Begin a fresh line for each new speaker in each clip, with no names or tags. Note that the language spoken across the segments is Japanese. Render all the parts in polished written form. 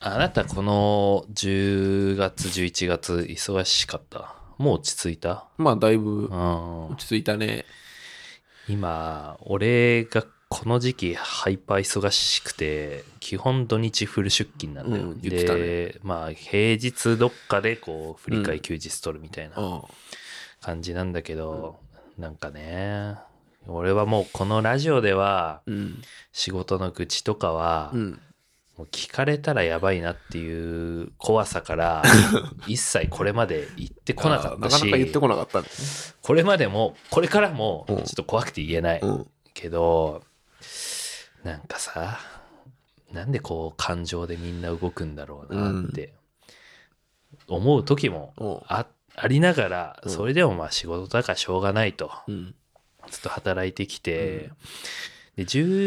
あなたこの10月、11月忙しかった？もう落ち着いた？
まあだいぶ
うん
落ち着いたね。
今、俺がこの時期ハイパー忙しくて、基本土日フル出勤なんだよ。
言ってたね。
で、まあ平日どっかでこう振り替え休日取るみたいな感じなんだけど、なんかね、俺はもうこのラジオでは仕事の愚痴とかは、もう聞かれたらやばいなっていう怖さから一切これまで言ってこなかったし、
なかなか言ってこなかったね。
これまでもこれからもちょっと怖くて言えないけど、なんかさ、なんでこう感情でみんな動くんだろうなって思う時もありながら、それでもまあ仕事だからしょうがないとずっと働いてきて、で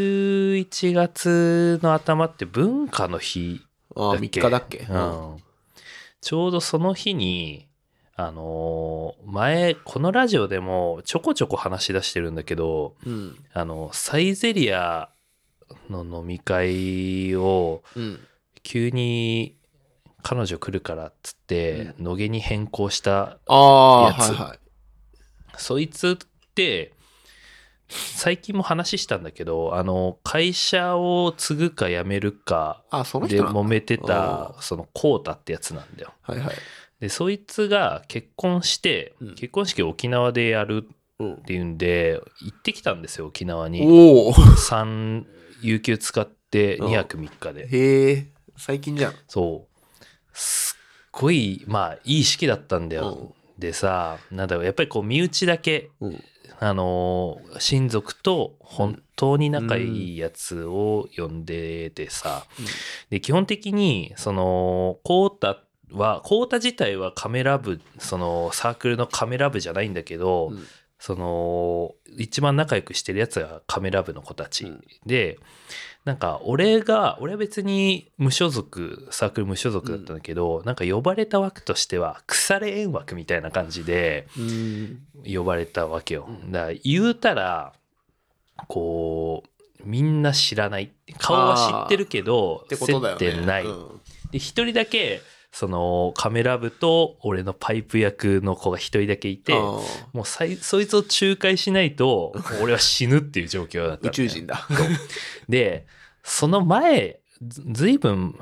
11月の頭って文化の日だっけ？
3日だっけ？
ちょうどその日に前このラジオでもちょこちょこ話し出してるんだけど、サイゼリアの飲み会を急に彼女来るからっつって野毛に変更したやつ、そいつって最近も話したんだけど、会社を継ぐか辞めるかで揉めてたそのコウタってやつなんだよ。でそいつが結婚して結婚式を沖縄でやるっていうんで行ってきたんですよ、沖縄に。3有給使って2泊3日で。
へえ、最近じゃん。
そうすっごいまあいい式だったんだよ。でさ、なんだろう、やっぱりこう身内だけ親族と本当に仲いいやつを呼んでてさ、で基本的にそのコウタ自体はカメラ部、そのサークルのカメラ部じゃないんだけど、その一番仲良くしてるやつがカメラ部の子たちで、なんか俺は別にサークル無所属だったんだけど、なんか呼ばれた枠としては腐れ縁枠みたいな感じで呼ばれたわけよ。だから言うたらこうみんな知らない、顔は知ってるけど接点ない。で一人だけそのカメラ部と俺のパイプ役の子が一人だけいて、もうそいつを仲介しないと俺は死ぬっていう状況だった。
宇宙人だ。
でその前ずいぶん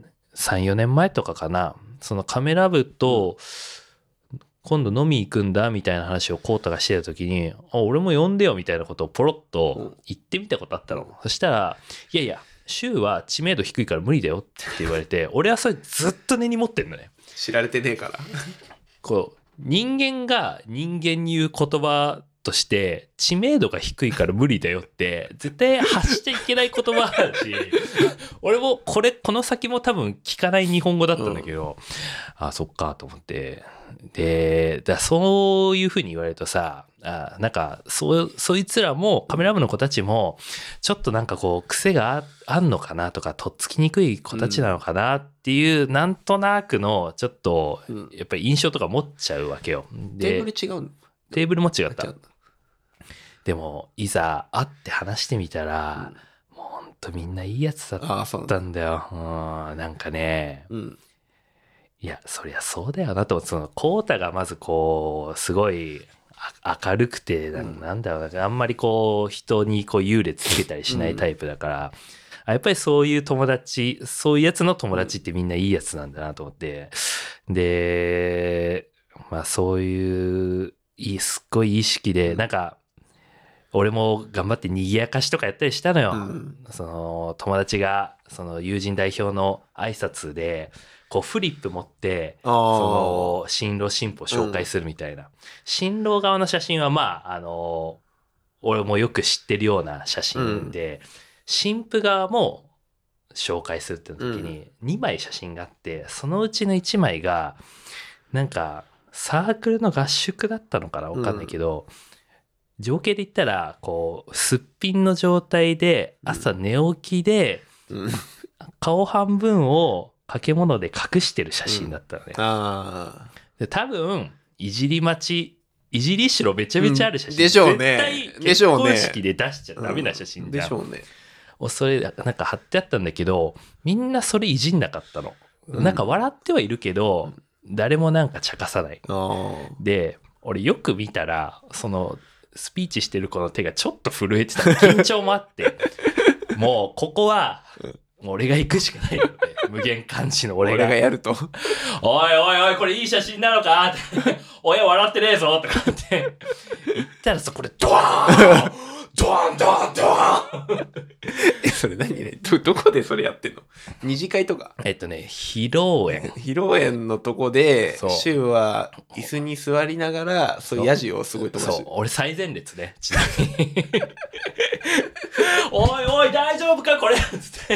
3,4 年前とかかな、そのカメラ部と今度飲み行くんだみたいな話をコウタがしてた時に、俺も呼んでよみたいなことをポロッと言ってみたことあったの。そしたらいやいや州は知名度低いから無理だよって言われて、俺はそれずっと根に持ってんのね。
知られてねえから
こう人間が人間に言う言葉として知名度が低いから無理だよって絶対発しちゃいけない言葉だし俺もこの先も多分聞かない日本語だったんだけど、あそっかと思って、でそういう風に言われるとさ、なんかそいつらもカメラ部の子たちもちょっとなんかこう癖があんのかなとか、とっつきにくい子たちなのかなっていう、なんとなくのちょっとやっぱり印象とか持っちゃうわけよ。で
テ
ーブルも違った。でもいざ会って話してみたら、もうほんとみんないいやつだったんだよ。なんかね、いやそりゃそうだよなと思って、そのコウタがまずこうすごい明るくて、なんだろうな、あんまりこう人にこう優劣つけたりしないタイプだから、やっぱりそういう友達、そういうやつの友達ってみんないいやつなんだなと思って、でまあそういうすっごい意識で、なんか俺も頑張って賑やかしとかやったりしたのよ。その友達がその友人代表の挨拶でこうフリップ持ってその新郎新婦を紹介するみたいな、新郎側の写真はまあ俺もよく知ってるような写真で、新婦側も紹介するって時に2枚写真があって、そのうちの1枚がなんかサークルの合宿だったのかな、分かんないけど、情景で言ったらこうすっぴんの状態で朝寝起きで顔半分を掛け物で隠してる写真だったのね。で多分いじりしろめちゃめちゃある写真、
でしょうね。
絶対結婚式で出しちゃダメな写真じゃん。
でしょうね。
それなんか貼ってあったんだけど、みんなそれいじんなかったの。なんか笑ってはいるけど、誰もなんか茶化さない。で、俺よく見たら、そのスピーチしてる子の手がちょっと震えてた。緊張もあって。もうここは、もう俺が行くしかないよって。無限監視の俺が
やると。
おいおいおい、これいい写真なのかって。親笑ってねえぞとかって言ったらさ、これドワーンドワンドワンドワン
それ何ね、どこでそれやってんの？二次会とか？
披露宴。
披露宴のとこで、シュウは椅子に座りながら、そういうヤジをすごい飛ばしてる。
そう、俺最前列ね、ちなみに。おいおい、大丈夫かこれつって。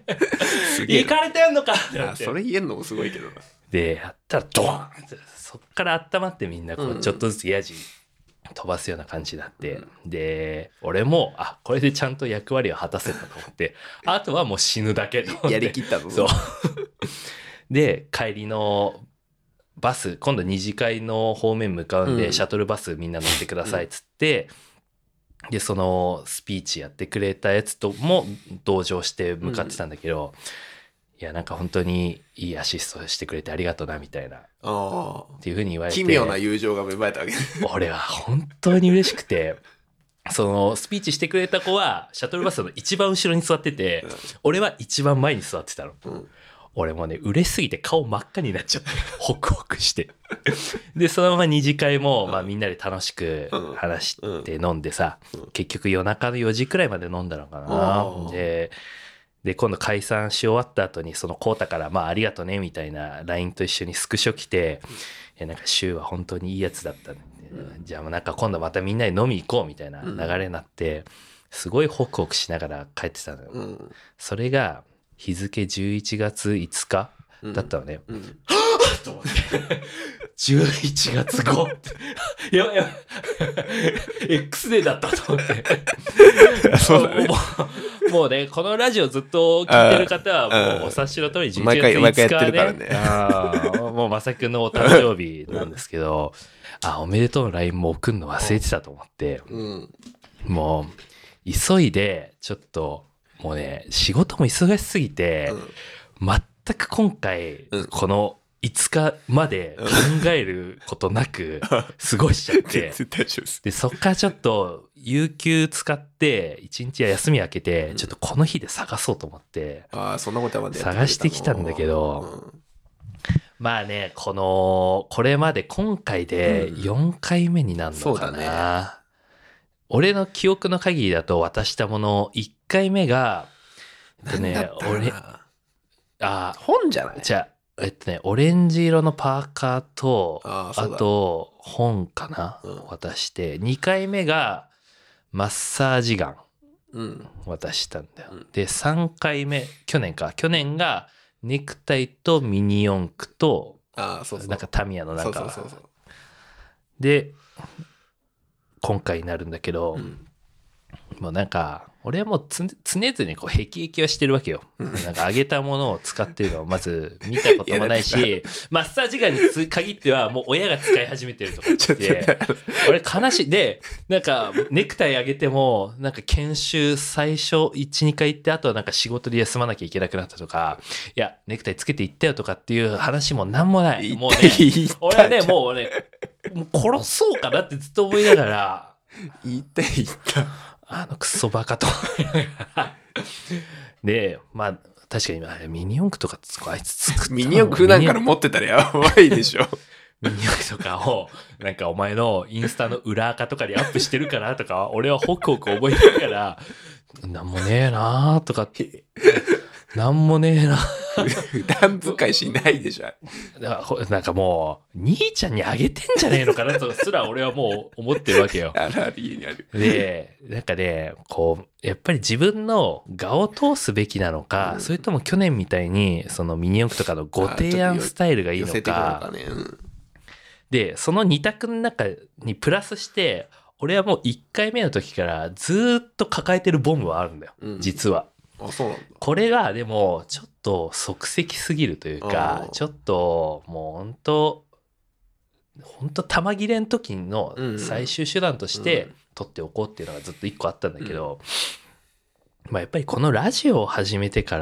行かれてんのかってなって。
それ言えんのもすごいけどな。
で、やったらドワンって、そっから温まってみんなこう、ちょっとずつヤジ飛ばすような感じになって、で、俺も、これでちゃんと役割を果たせたと思って、あとはもう死ぬだけと思って。
やりきったの。
そう。で、帰りのバス、今度二次会の方面向かうんで、シャトルバスみんな乗ってくださいっつって、で、そのスピーチやってくれたやつとも同乗して向かってたんだけど、いや、なんか本当にいいアシストしてくれてありがとうなみたいなっていう風に言われて、
奇妙な友情が芽生えたわけ
俺は本当に嬉しくて、そのスピーチしてくれた子はシャトルバスの一番後ろに座ってて、俺は一番前に座ってたの。俺もね、嬉しすぎて顔真っ赤になっちゃって、ホクホクして。で、そのまま二次会も、みんなで楽しく話して飲んでさ、結局夜中の4時くらいまで飲んだのかな。で、今度解散し終わった後に、そのコータから、ありがとね、みたいな LINE と一緒にスクショ来て、なんか、シュウは本当にいいやつだった。じゃあ、なんか今度またみんなで飲み行こう、みたいな流れになって、すごいホクホクしながら帰ってたのよ。それが、日付11月5日だったのね。はぁと思って。11月5って。やばいやばい。X デーだったと思って。そうだね。もうね、このラジオずっと聞いてる方は、もうお察しの通り11月5日ね。
毎回やってるからね。
もうまさくんのお誕生日なんですけど、おめでとうの LINE も送るの忘れてたと思って、もう、急いで、ちょっと、もうね、仕事も忙しすぎて、全く今回、この5日まで考えることなく過ごしちゃって、で、そっからちょっと、有給使って、1日休み明けて、ちょっとこの日で探そうと思って、
そんなことまで
探してきたんだけど、これまで今回で4回目になるのかな。俺の記憶の限りだと渡したもの、1回目が、
本じゃない？
じゃあ、オレンジ色のパーカーと、あと、本かな、渡して、2回目が、マッサージガン、渡したんだよ。で、3回目、去年が、ネクタイとミニ四駆と、なんかタミヤのなんか、で、今回になるんだけど、もうなんか、俺はもう常々こう、辟易はしてるわけよ。なんか、あげたものを使ってるのをまず見たこともないし、マッサージガンに限ってはもう親が使い始めてるとか言って、俺悲しい。で、なんか、ネクタイあげても、なんか研修最初1、2回行って、あとはなんか仕事で休まなきゃいけなくなったとか、いや、ネクタイつけて行ったよとかっていう話もなんもない。もうね、俺はね、もう殺そうかなってずっと思いながら、
言った。
クソバカとで、確かにミニ四駆とかあいつ作ったの。
ミニ四駆なんかの持ってたらやばいでしょ。
ミニ四駆とかをなんかお前のインスタの裏垢とかにアップしてるかなとか俺はホクホク覚えてるからなんもねえなーとかってなんもねえな
普段使いしないでしょ。
なんかもう兄ちゃんにあげてんじゃねえのかなとすら俺はもう思ってるわけよ。
家にある。
で、なんかね、こう、やっぱり自分の我を通すべきなのか、それとも去年みたいに、そのミニ四駆とかのご提案スタイルがいいのか。で、その二択の中にプラスして、俺はもう1回目の時からずっと抱えてるボムはあるんだよ、実は。
そうなんだ。
これがでもちょっと即席すぎるというか、ちょっともう本当玉切れの時の最終手段として取っておこうっていうのがずっと1個あったんだけど、 まあやっぱりこのラジオを始めてから、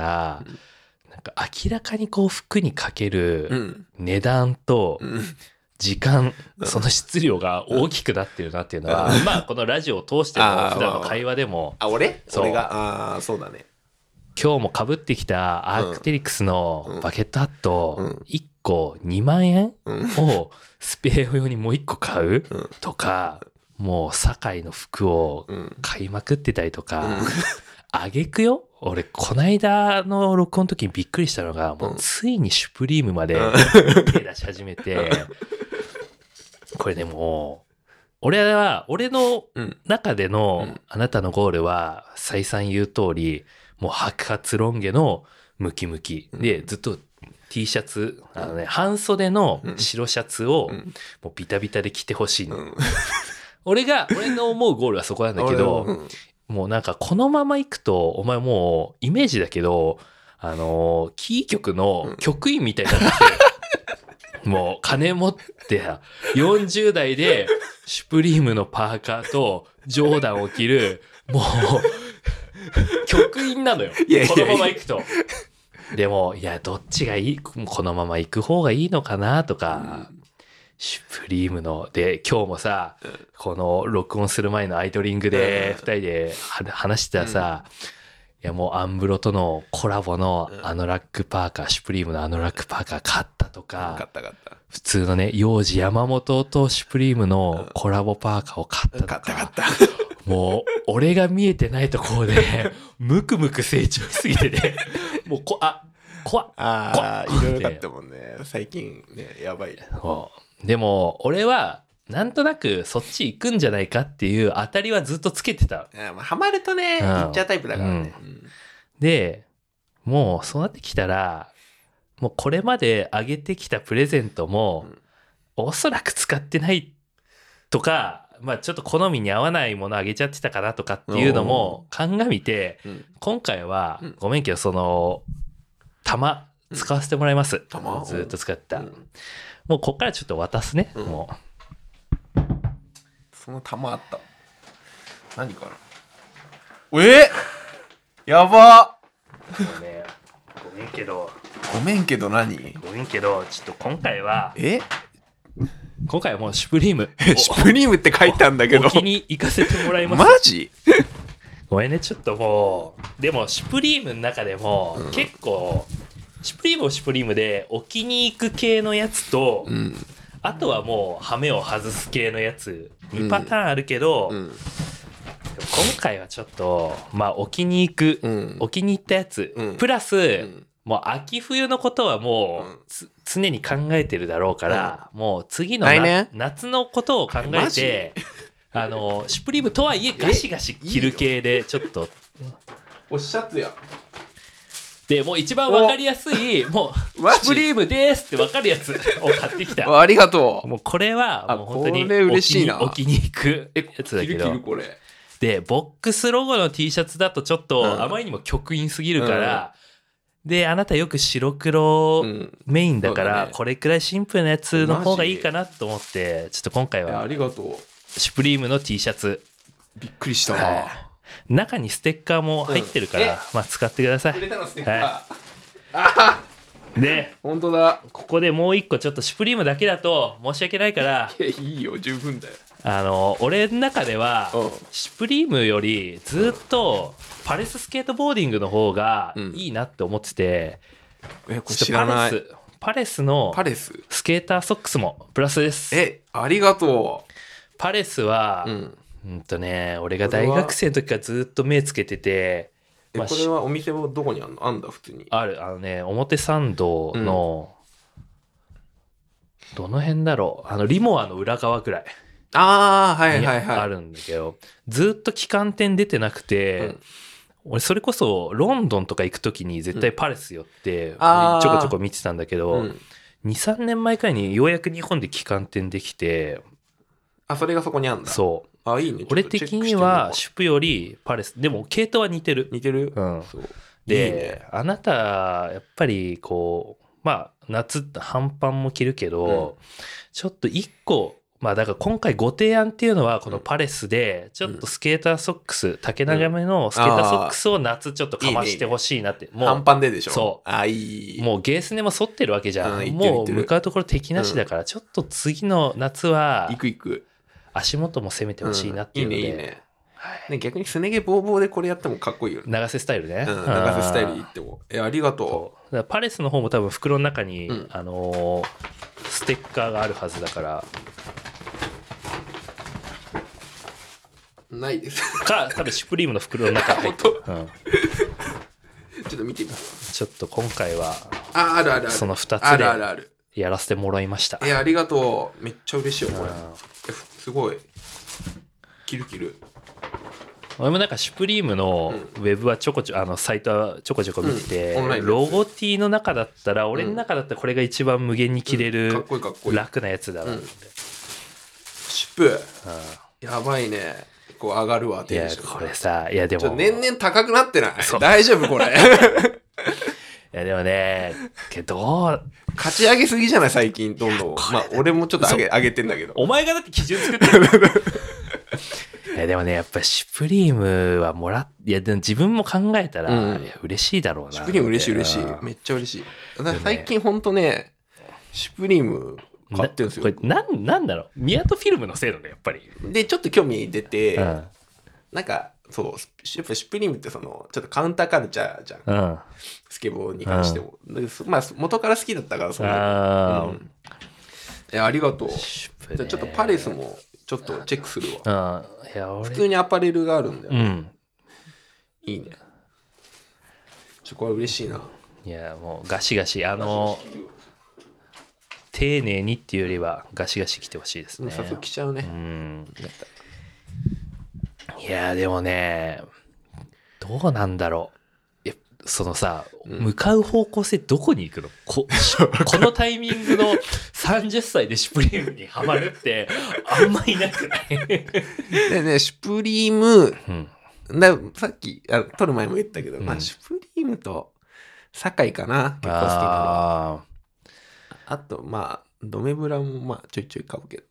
なんか明らかにこう服にかける値段と時間、その質量が大きくなってるなっていうのは、まあこのラジオを通しても普段の会話でも。
俺が、そうだね。
今日も被ってきたアークテリクスのバケットハット1個2万円をスペア用にもう1個買うとか、もう堺の服を買いまくってたりとか、あげくよ。俺こないだの録音の時にびっくりしたのが、もうついにシュプリームまで手出し始めて、これでも俺の中でのあなたのゴールは再三言う通り、もう白髪ロン毛のムキムキで、ずっと T シャツ、半袖の白シャツをもうビタビタで着てほしいの。俺の思うゴールはそこなんだけど、もうなんかこのまま行くと、お前もうイメージだけど、キー局の局員みたいになって、もう金持って40代でシュプリームのパーカーとジョーダンを着る、もう、局員なのよ。このまま行くと。でも、いや、どっちがいい？このまま行く方がいいのかなとか、シュプリームの、で、今日もさ、この録音する前のアイドリングで2人で話してたらさ、いやもうアンブロとのコラボのアノラックパーカー、シュプリームのアノラックパーカー買ったとか、普通のね、幼児山本とシュプリームのコラボパーカーを買ったとか、もう俺が見えてないところでムクムク成長しすぎてね、もう怖っ
いろいろだったもんね最近ね。やばい。
でも俺はなんとなくそっち行くんじゃないかっていう当たりはずっとつけてた。
ハマるとね、行っちゃうタイプだからね。
でもうそうなってきたら、もうこれまであげてきたプレゼントも、おそらく使ってないとか、まあちょっと好みに合わないものあげちゃってたかなとかっていうのも鑑みて、今回はごめんけどその玉使わせてもらいます。ずっと使った。もうこっからちょっと渡すね。もう
その玉あった。何かな。やば。
ごめんけど。
何？
ごめんけど、ちょっと今回はもうシュプリーム。
シュプリームって書いたんだけど。
沖に行かせてもらいます。
マジ？
ごめんね、ちょっともう、でもシュプリームの中でも、結構、シュプリームはシュプリームで、沖に行く系のやつと、あとはもう、ハメを外す系のやつ、2パターンあるけど、今回はちょっと、まあ、沖に行ったやつ、プラス、もう秋冬のことはもう、常に考えてるだろうから、もう次の夏のことを考えて、シュプリームとはいえガシガシ着る系でちょっと
おシャツや
でもう一番わかりやすい、もうシュプリームですってわかるやつを買ってきた。
ありがとう。
もうこれはもう本当に
嬉しいな。
置きに行くやつだけど、
これ
でボックスロゴの T シャツだとちょっとあまりにも極印すぎるから、であなたよく白黒メインだから、これくらいシンプルなやつの方がいいかなと思って、ちょっと今回は
ありがとう。
シュプリームの T シャツ。
びっくりしたわ。
中にステッカーも入ってるから、まあ使ってください。
入れたのステッカー。
で、
本当だ。
ここでもう一個ちょっとシュプリームだけだと申し訳ないから。
いいよ、十分だよ。
俺の中では、シュプリームよりずっとパレススケートボーディングの方がいいなって思ってて、
これ知らない。
パレスのスケーターソックスもプラスです。
ありがとう。
パレスは、俺が大学生の時からずっと目つけてて、
これはお店はどこにあるの？あんだ普通に。
ある、表参道の、どの辺だろう、リモアの裏側ぐらい。あるんだけど、ずっと旗艦店出てなくて、俺それこそロンドンとか行く時に絶対パレス寄って、ちょこちょこ見てたんだけど、2、3年前くらいにようやく日本で旗艦店できて、
それがそこにあるんだ。
そう。
いいね。
俺的にはシュプよりパレス、でも系統は似てる。
そう
で、
いいね、
あなたやっぱりこう、まあ夏半パンも着るけど、ちょっと一個まあだから今回ご提案っていうのはこのパレスでちょっとスケーターソックス、丈長めのスケーターソックスを夏ちょっとかましてほしいなって。もう
半パンででしょ。
そう。
いい。
もうゲースネも沿ってるわけじゃん。もう向かうところ敵なしだから、ちょっと次の夏は足元も攻めてほしいなっていうので。
いいね。ね、逆にすね毛ボーボーでこれやってもかっこいいよね。
長瀬スタイルね。
長瀬スタイル言っても。ありがと
う。だからパレスの方も多分袋の中に、ステッカーがあるはずだから。
ないです。
多分シュプリームの袋の中に入ってる。ちょ
っと見てみます。
ちょっと今回は、
あるある。
その2つでやらせてもらいました。
ありがとう。めっちゃ嬉しいよ、これ。すごい。キルキル。
俺もなんかシュプリームのウェブはサイトはちょこちょこ見てて、ロゴ T の中だったら、俺の中だったらこれが一番無限に着れる楽なやつだなって。
シュプ、やばいね。こう上がるわ、
テンション。いや、これさ、いやでも。
年々高くなってない？大丈夫これ。い
やでもね、勝
ち上げすぎじゃない最近、どんどん。まあ俺もちょっと上げてんだけど。
お前がだって基準作ってる。いやでもね、やっぱシュプリームはいやでも自分も考えたら、嬉しいだろうな。
シュプリーム嬉しい。めっちゃ嬉しい。最近ほんとね、シュプリーム買ってるんですよ。
これなんだろう、ミアトフィルムのせいだね、やっぱり。
で、ちょっと興味出て、なんか、そう、シュプリームってちょっとカウンターカルチャーじゃん。スケボーに関しても。まあ、元から好きだったから、ありがとう。じゃあちょっとパレスもちょっとチェックするわ。普通にアパレルがあるんだよね。いいね。これ嬉しいな。
いや、もうガシガシ、丁寧にっていうよりはガシガシ来てほしいですね。
早速来ちゃうね。
いやでもね、どうなんだろう。そのさ、向かう方向性どこに行くの？このタイミングの30歳でシュプリームにハマるってあんまいなくない？
でね、シュプリーム、さっき撮る前も言ったけど、まあシュプリームと酒井かな、結構好きなのは。あとまあドメブラもまあちょいちょい買うけど。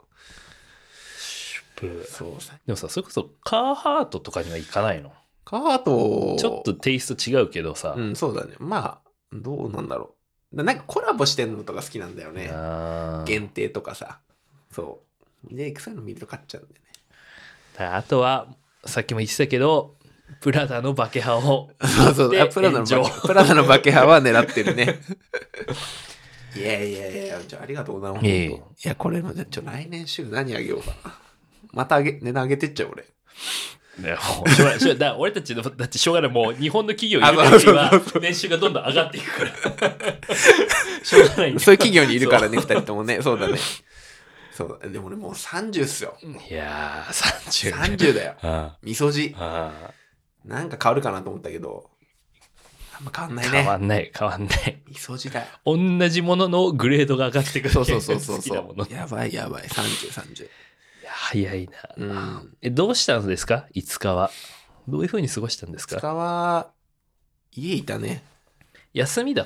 そうでもさ、それこそカーハートとかにはいかないの？
カーハート
ちょっとテイスト違うけどさ。
そうだね。まあどうなんだろう。なんかコラボしてんのとか好きなんだよね。限定とかさ。そうでそういうの見ると買っちゃうんだよね。
あとはさっきも言ってたけど、プラダのバケハを
そうプラダのバケハは狙ってるね。いやじゃあありがとうございます。いやこれも来年週何あげようかな。また値段上げてっちゃう俺。
ね、だ俺たちのだってしょうがない、もう日本の企業いるからには年収がどんどん上がっていくからしょうがないんだ。
そういう企業にいるからね2人ともね。そうだね。そうでも俺もう30っすよ。
いやー
30だよ。みそじなんか変わるかなと思ったけどあんま変わんないね。
変わんない。
みそじだよ。
同じもののグレードが上がってくる。
そうやばい30
早いな、どうしたんですか5日は。どういう風に過ごしたんですか？
5日は家いたね。
休みだった？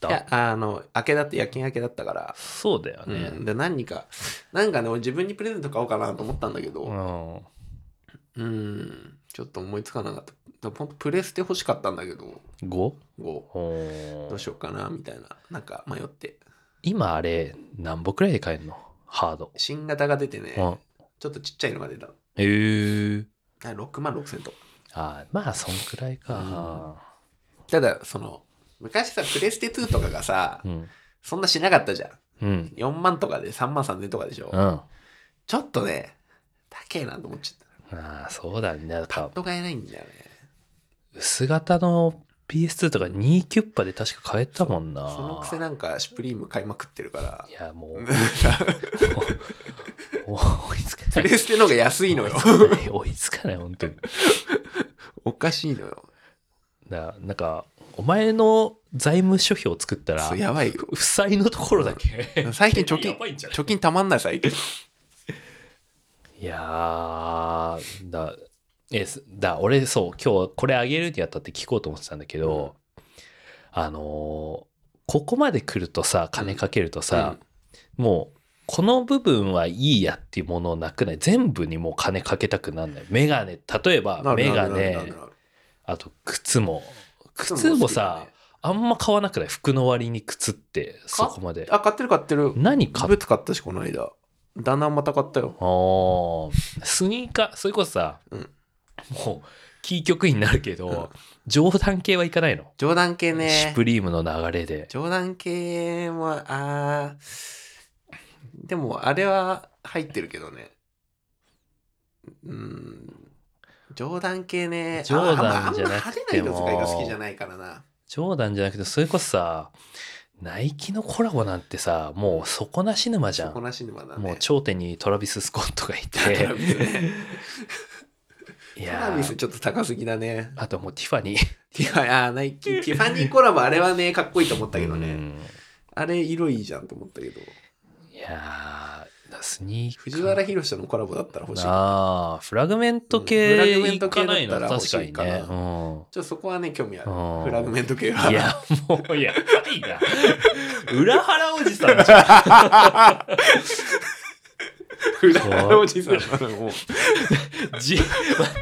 いや夜勤明けだったから。
そうだよね、
で何かなんかね、俺自分にプレゼント買おうかなと思ったんだけど、ちょっと思いつかなかった。ほんとプレステ欲しかったんだけど
5？
どうしようかなみたいな、なんか迷って。
今あれ何本くらいで買えるの？ハード
新型が出てね、ちょっとちっちゃいのが出た。
6
万6千と。
まあそんくらいか、
ただ昔さプレステ2とかがさ、そんなしなかったじゃん、4万とかで3万3千とかでしょ、ちょっとね高えなと思っちゃった。
そうだね。
パッと買えないんだよね。
薄型の PS2 とか2キュッパで確か買えたもんな。
そのくせなんかシュプリーム買いまくってるから。
いやもう
追いつかない。プレステの方が安いのよ。
追いつかない本当に。
おかしいのよ。
なんかお前の財務諸表を作ったら
やばいよ。
負債のところだけ
最近貯金たまんない最近。
いや俺今日これあげるにあたって聞こうと思ってたんだけど、ここまで来るとさ金かけるとさ、もうこの部分はいいやっていうものなくない？全部にもう金かけたくなんない。メガネ、例えばメガネ、あと靴もさ、あんま買わなくない？服の割に靴ってそこまで。
買ってる。
何買った？
ブーツ買ったし、この間。だんだんまた買ったよ。
スニーカー、それこそさ、もうキー局員になるけど、ジョーダン系はいかないの？
ジョーダン系ね。
シュプリームの流れで。
ジョーダン系も、でもあれは入ってるけどね。ジョーダン系ね。
ジョーダンじゃなくても。
派手な色使いが好きじゃないからな。
ジョーダンじゃなくて、それこそさ、ナイキのコラボなんてさ、もう底なし沼じゃん。
底なし沼だね。
もう頂点にトラビス・スコットがいて。トラビスね。
トラビスちょっと高すぎだね。
あともうティファニー。
ナイキ、ティファニーコラボあれはね、かっこいいと思ったけどね。あれ色いいじゃんと思ったけど。
いやー、スニーカー。
藤原宏とのコラボだったら欲しい。
フラグメント系、
フラグメント系だったら欲しいかな。
確かにね。ちょ
っとそこはね、興味ある。フラグメント系は。
いや、もうやばいな。裏腹おじさんじゃん。
裏腹おじさんなのもう。
待って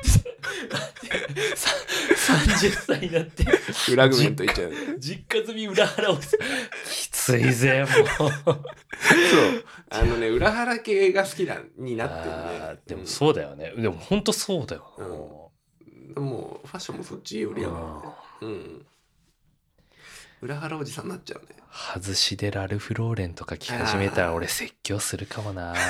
30歳になって
フラグメントいっちゃう。
実家住み裏腹おじさん。きついぜ、もう。そう。
裏腹系が好きになってるね。
でもそうだよね。でも本当そうだよ。
もうファッションもそっちよりやもんね。裏腹おじさんになっちゃうね。
外しでラルフローレンとか着始めたら俺説教するかもな。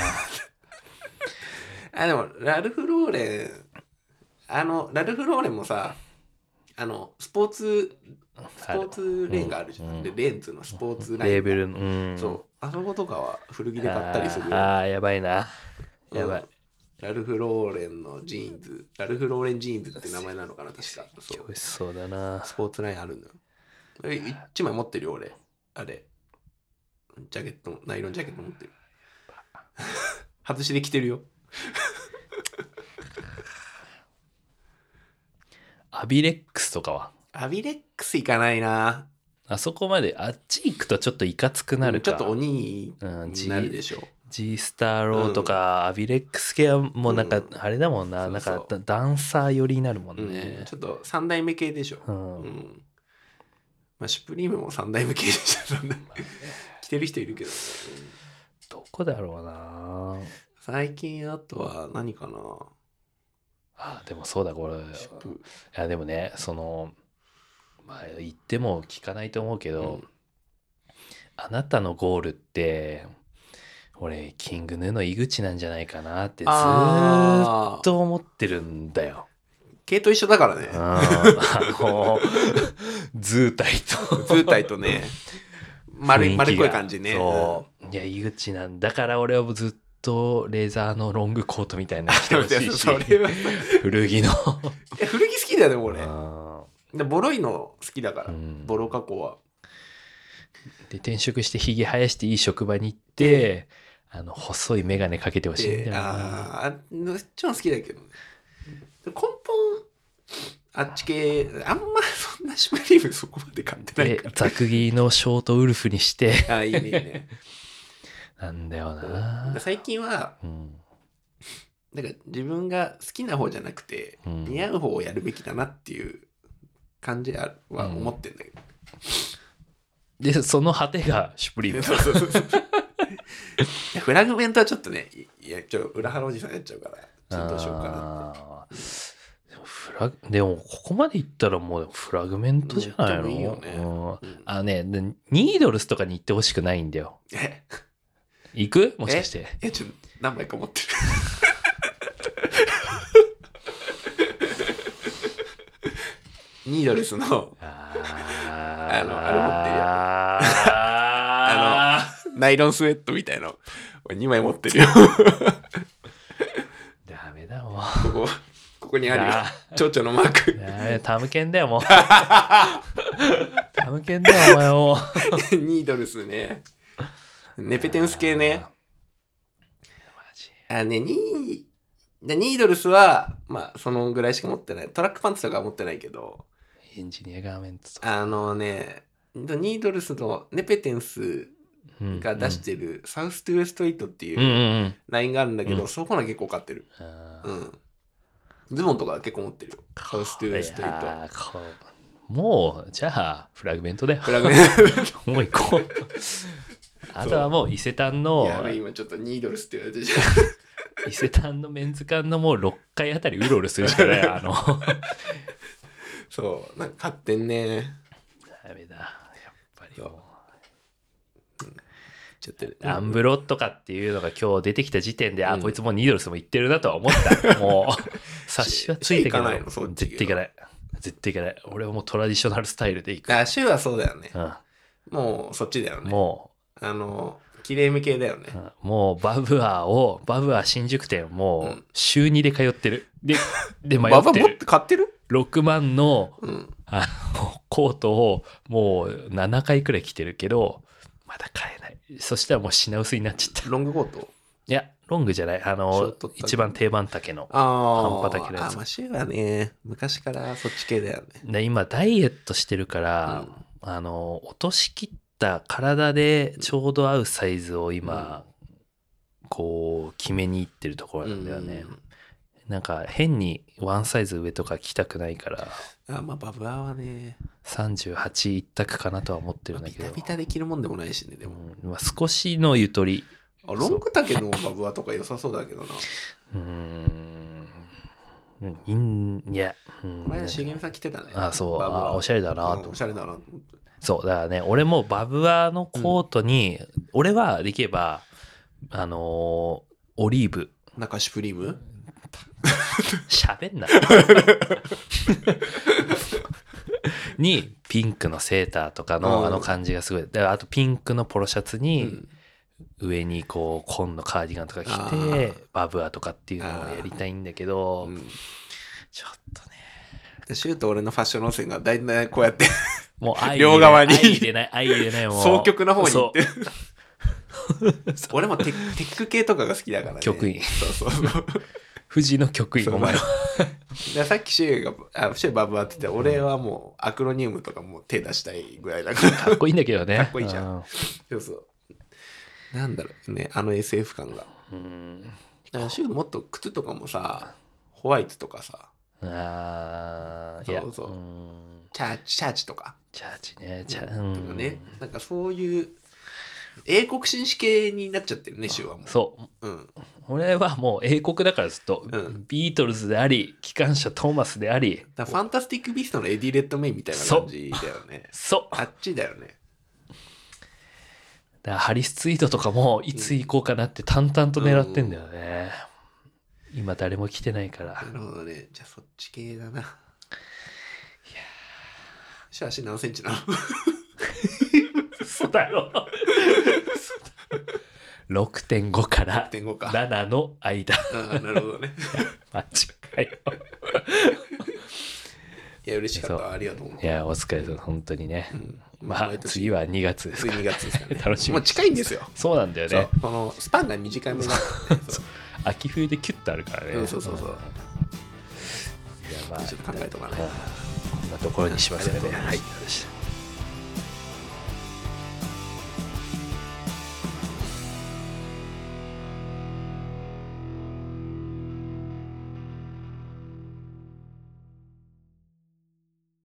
でもラルフローレンラルフローレンもさスポーツレーンがあるじゃん。でレーンズのスポーツライン
レーベル
そうあそことかは古着で買ったりするよ。
やばいな。やばい。
ラルフローレンのジーンズ、ラルフローレンジーンズって名前なのかな、確か。
美味しそうだな。
スポーツラインあるんだよ。一枚持ってるよ、俺。あれ。ジャケット、ナイロンジャケット持ってる。外しで着てるよ。
アビレックスとかは？
アビレックス行かないな。
あそこまで、あっち行くとちょっといかつくなるか。
ちょっと鬼になるでしょ。
G スターローとか、アビレックス系はもうなんか、あれだもんな、なんかダンサー寄りになるもんね。
ちょっと3代目系でしょ。まあ、シュプリームも3代目系でしょ。着てる人いるけど。
どこだろうな。
最近あとは何かな。
でもそうだ、これ。いや、でもね、まあ、言っても聞かないと思うけど、あなたのゴールって、俺、キングヌーの井口なんじゃないかなってずーっと思ってるんだよ。
系と一緒だからね。
図
体とね、丸っこい感じね。
そう。いや、井口なんだから俺はずっとレーザーのロングコートみたいなの着てほしいし。古着の。
古着好きだよね、俺。ボロいの好きだから、ボロ加工は。
で、転職してひげ生やしていい職場に行って、細い眼鏡かけてほしいんだよな。
どっちも好きだけどね。根本、あっち系、あんまそんなシュプリームそこまで買ってないから。
ザクギのショートウルフにして。
いいね、いいね。
なんだよな。
最近は、なんか自分が好きな方じゃなくて、似合う方をやるべきだなっていう感じは思ってんだけど。
で、その果てがシュプリーム。
フラグメントはちょっとね、裏腹おじさんやっちゃうから、ちょっとどうしようかなって。
でも、ここまでいったらもうフラグメントじゃないの？
いいよ
ね。ニードルスとかに行ってほしくないんだよ。行く？もしかして。
何枚か持ってる。ニードルスの、あれ持ってるやつ。ナイロンスウェットみたいの。2枚持ってるよ。
ダメだもん。
ここにあるよ。蝶々のマーク。
タムケンだよ、もう。タムケンだよ、お前も。
ニードルスね。ネペテンス系ね。ニードルスは、まあ、そのぐらいしか持ってない。トラックパンツとかは持ってないけど。
エンジニアガーメントとか。
ニードルスのネペテンスが出してるサウストゥウエストイートっていうラインがあるんだけど、そこは結構買ってる。ズボンとか結構持ってるよ。サウストゥウエストイート。
もうじゃあフラグメントだよ。もう行こう。あとはもう伊勢丹の
今ちょっとニードルスって言われてるじゃん。
伊勢丹のメンズ館のもう6階あたりうろうろするしかない。
そうなんか買ってんね。
ダメだやっぱり。
ちょっと
アンブロとかっていうのが今日出てきた時点で、こいつもうニードルスも言ってるなとは思った。もう察しはついたけど絶対行かない。絶対行かない。俺はもうトラディショナルスタイルで行く。
シューはそうだよね。もうそっちだよね。
もう
きれいめ系だよね。
もうバブア新宿店もう週2で通ってる。で迷ってる。
バブア持って買ってる
？6万の、コートをもう7回くらい着てるけどまだ買えない。そしたらもう品薄になっちゃった。
ロングコート？
いやロングじゃない。一番定番丈の半端丈のやつ。
シューはね昔からそっち系だよね。
で今ダイエットしてるから、落としきった体でちょうど合うサイズを今、こう決めにいってるところなんだよね。なんか変にワンサイズ上とか着たくないから。
バブアはね
38一択かなとは思ってるんだけど。
ビタビタで着るもんでもないしねでも。
少しのゆとり。
ロング丈のバブアとか良さそうだけどな。
いや。
前重見さん着てたね。
そう。おしゃれだなと。
おしゃれだなと思って。
そうだからね俺もバブアのコートに、俺はできればオリーブ
中シュプリーム
喋んなにピンクのセーターとかの感じがすごい。だからあとピンクのポロシャツに上にこう紺のカーディガンとか着てバブアとかっていうのをやりたいんだけど、ちょっとね
シューと俺のファッション路線がだいたいこうやって
もう
両側に
相入れないもう
双極の方に行って俺もテック系とかが好きだからね。
局員。
そう
富士の局員お前は。
さっきシューバブアって言って俺はもうアクロニウムとかも手出したいぐらいだから
かっこいいんだけどね。
かっこいいじゃん。そうなんだろうねSF 感が。シューもっと靴とかもさホワイトとかさそうチャーチとか
チャーチね
とかねなんかそういう英国紳士系になっちゃってるねシューはもう。
そう、俺はもう英国だからずっと、ビートルズであり機関車トーマスであり
ファンタスティック・ビーストのエディ・レッドメインみたいな感じだよね。あっちだよね。
だからハリスツイートとかもいつ行こうかなって淡々と狙ってんだよね、今誰も来てないから。
なるほどね。じゃあそっち系だな。いやシュー足何センチなの
そうだろ6.5 から7の間。
なるほどね。
マジかよ。
いや嬉しかった。ありがとう。
いやお疲れ様本当にね。次は2月ですか。
2月ですかね。
楽しみ。
もう近いんですよ。
そうなんだよね。
このスパンが短めだ。
秋冬でキュッとあるからね。
そう。いやちょっと考えとかね。
こんなところにしますね。はい。